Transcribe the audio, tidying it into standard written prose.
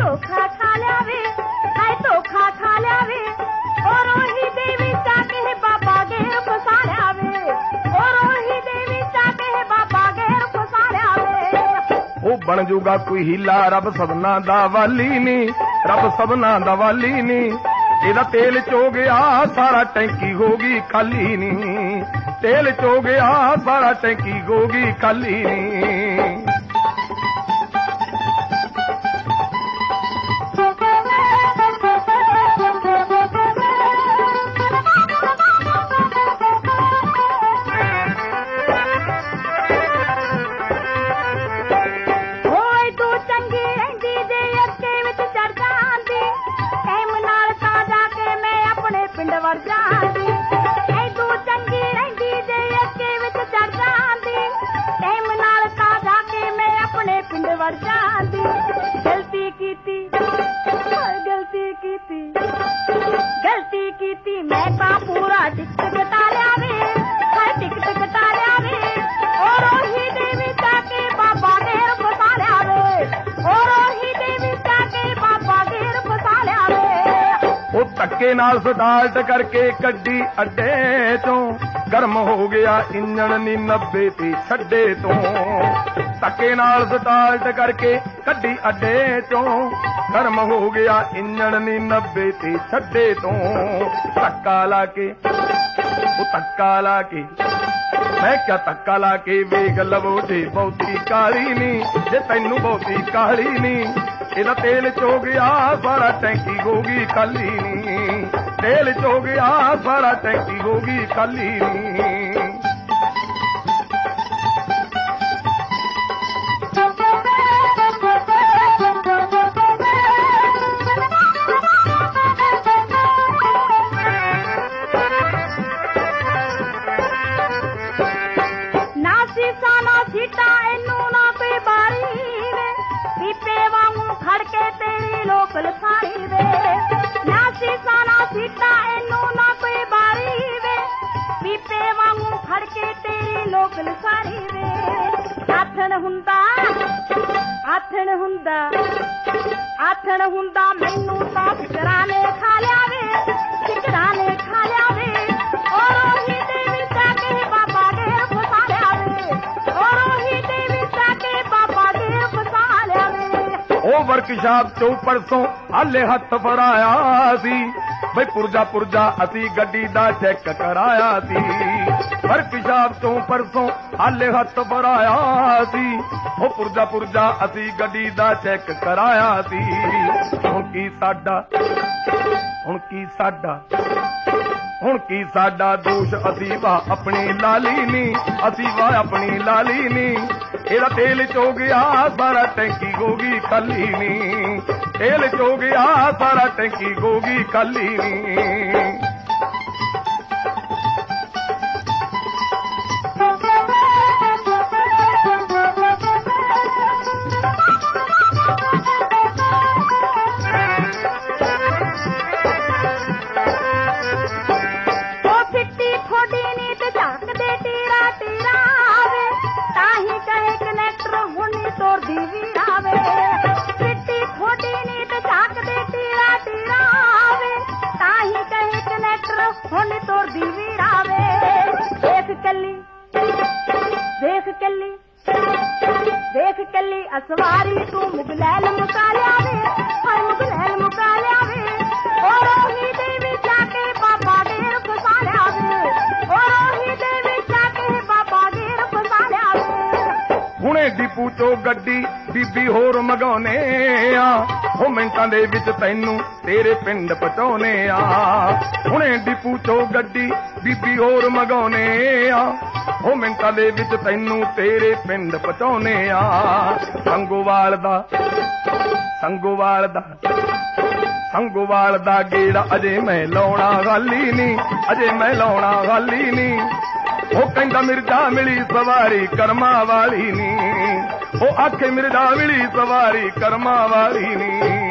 धोखा खा लिया वे, हाय धोखा खा लिया वे, और ओही देवी चाके बाबा गेर फसा लिया वे, और ओही देवी चाके बाबा गेर फसा लिया वे। ओ बन जूगा कोई हीला रब सबना दा वाली नी, रब सबना दा वाली नी। ਇਹਦਾ ਤੇਲ ਚੋ ਗਿਆ ਸਾਰਾ ਟੈਂਕੀ ਹੋ ਗਈ ਖਾਲੀ ਨੀ, ਤੇਲ ਚੋ ਗਿਆ ਸਾਰਾ ਟੈਂਕੀ ਹੋ ਗਈ ਖਾਲੀ ਨੀ। ਧੱਕੇ ਨਾਲ ਸਟਾਰਟ ਕਰਕੇ ਗੱਡੀ ਅੱਡੇ ਤੋਂ, ਗਰਮ ਹੋ ਗਿਆ ਇੰਜਣ ਨੀ 90 ਤੇ ਛੱਡੇ ਤੋਂ। ਧੱਕੇ ਨਾਲ ਸਟਾਰਟ ਕਰਕੇ ਗੱਡੀ ਅੱਡੇ ਤੋਂ, ਗਰਮ ਹੋ ਗਿਆ ਇੰਜਣ ਨੀ 90 ਤੇ ਛੱਡੇ ਤੋਂ। ਧੱਕਾ ਲਾ ਕੇ ਉਹ ਧੱਕਾ ਲਾ ਕੇ, ਮੈਂ ਕਿਹਾ ਧੱਕਾ ਲਾ ਕੇ ਵੇਖ ਲਵੋ ਜੇ ਬਹੁਤੀ ਕਾਲੀ ਨੀ, ਜੇ ਤੈਨੂੰ ਬਹੁਤੀ ਕਾਲੀ ਨੀ। ਇਹਦਾ ਤੇਲ ਚੋ ਗਿਆ ਸਾਰਾ ਟੈਂਕੀ ਹੋ ਗਈ ਖਾਲੀ ਨੀ, ਤੇਲ ਚੋ ਗਿਆ ਸਾਰਾ ਟੈਂਕੀ ਹੋ ਗਈ ਖਾਲੀ ਨੀ। ਆਥਣ ਹੁੰਦਾ ਮੈਨੂੰ ਤਾਂ ਫਿਕਰਾਂ ਨੇ ਖਾ ਲਿਆ ਵੇ, ਫਿਕਰਾਂ ਨੇ ਖਾ ਲਿਆ ਵੇ, ਔਰ ਉਹੀ ਦੇਵੀ ਚਾਕੇ ਬਾਬਾ ਗੇਰ ਫਸਾ ਲਿਆ ਵੇ, ਔਰ ਉਹੀ ਦੇਵੀ ਚਾਕੇ ਬਾਬਾ ਗੇਰ ਫਸਾ ਲਿਆ ਵੇ। ਉਹ ਵਰਕਸ਼ਾਪ ਚੋਂ ਪਰਸੋਂ ਹਾਲੇ ਹੱਥ ਫੜਾਇਆ ਸੀ, ਬਈ ਪੁਰਜਾ ਅਸੀਂ ਗੱਡੀ ਦਾ ਚੈੱਕ ਕਰਾਇਆ ਸੀ। ਵਰਕਸ਼ਾਪ ਤੋਂ ਪਰਸੋਂ ਹਾਲੇ ਹੱਥ ਫੜਾਇਆ ਸੀ, ਉਹ ਪੁਰਜਾ ਅਸੀਂ ਗੱਡੀ ਦਾ ਚੈੱਕ ਕਰਾਇਆ ਸੀ। ਹੁਣ ਕੀ ਸਾਡਾ ਹੁਣ ਕੀ ਸਾਡਾ ਦੋਸ਼, ਅਸੀਂ ਵਾਹ ਆਪਣੀ ਲਾਲੀ ਨੀ, ਅਸੀਂ ਵਾਹ ਆਪਣੀ ਲਾਲੀ ਨੀ। ਇਹਦਾ ਤੇਲ ਚੋ ਗਿਆ ਸਾਰਾ ਟੈਂਕੀ ਹੋ ਗਈ ਖਾਲੀ ਨੀ, ਤੇਲ ਚੋ ਗਿਆ ਸਾਰਾ ਟੈਂਕੀ ਹੋ ਗਈ ਖਾਲੀ ਨੀ। देख कली असवारी तू मुगलैल मुका लिया वे, हाय मुगलैल मुका लिया वे, और ओही देवी जाके बाबा गेर फसा लिया वे, और ओही देवी जाके बाबा गेर फसा लिया वे। हुणे डिपू चो गड्डी बीबी होर मंगाउने आ, हो मिंटां दे विच तैनू तेरे पिंड पहुंचाउने आ। हुणे डिपू चो गड्डी बीबी होर मंगाउने आ, हो मिंटां दे विच तैनू तेरे पिंड पहुंचाउने आ। संगोवाल दा गेड़ा अजे मैं लाउणा गाली नी, अजे मैं लाउणा गाली नी। ओ कहंदा मिर्जा मिली सवारी कर्मा वाली नी, ओ आखे मिर्जा मिली सवारी कर्मा वाली नी।